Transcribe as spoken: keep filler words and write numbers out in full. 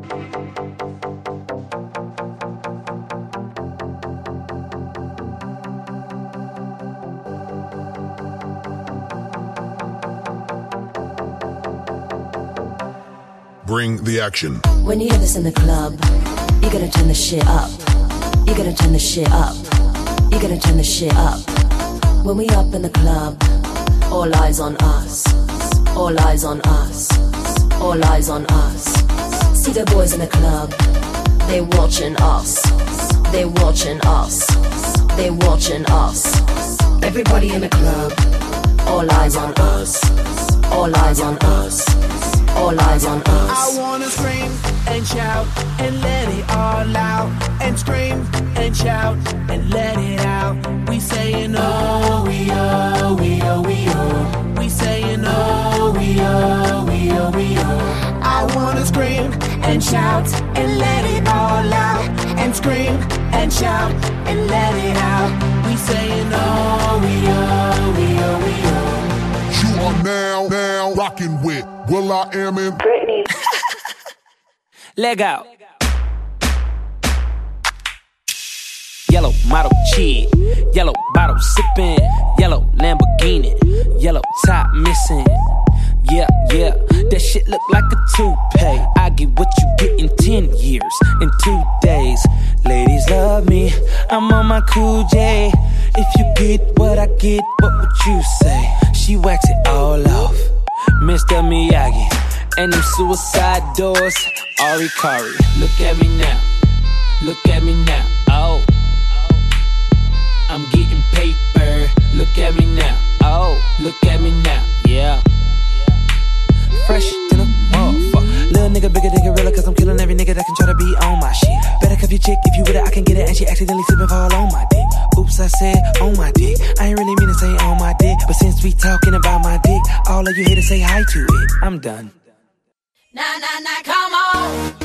Bring the action. When you hear this in the club, you gotta turn the shit up. You gotta turn the shit up. You gotta turn the shit up. When we up in the club, all eyes on us. All eyes on us. All eyes on us. See the boys in the club, they watching us. They watching us. They watching us. Everybody in the club, all eyes on us. All eyes on us. All eyes on us. I wanna scream and shout and let it all out. And scream and shout and let it out. We saying oh, we oh, we oh, we oh. We saying oh, we oh, we oh, we oh. I wanna scream and shout and let it all out. And scream and shout and let it out. We saying oh, we oh, we oh, we oh. You are now, now rocking with Will I Am in Britney. Leg out. Yellow model cheat, yellow bottle sipping, yellow Lamborghini, yellow top missing. Yeah, yeah, that shit look like a toupee. I get what you get in ten years, in two days. Ladies love me, I'm on my cool J. If you get what I get, what would you say? She wax it all off, Mister Miyagi. And them suicide doors, Ari Kari. Look at me now, look at me now, oh. I'm getting paper, look at me now, oh. Look at me now, yeah. Fresh than a motherfucker. Little nigga bigger than gorilla, cause I'm killing every nigga that can try to be on my shit. Better cuff your chick, if you with it, I can get it. And she accidentally slip and fall on my dick. Oops, I said on my dick. I ain't really mean to say on my dick, but since we talking about my dick, all of you here to say hi to it. I'm done. Nah, nah, nah, come on.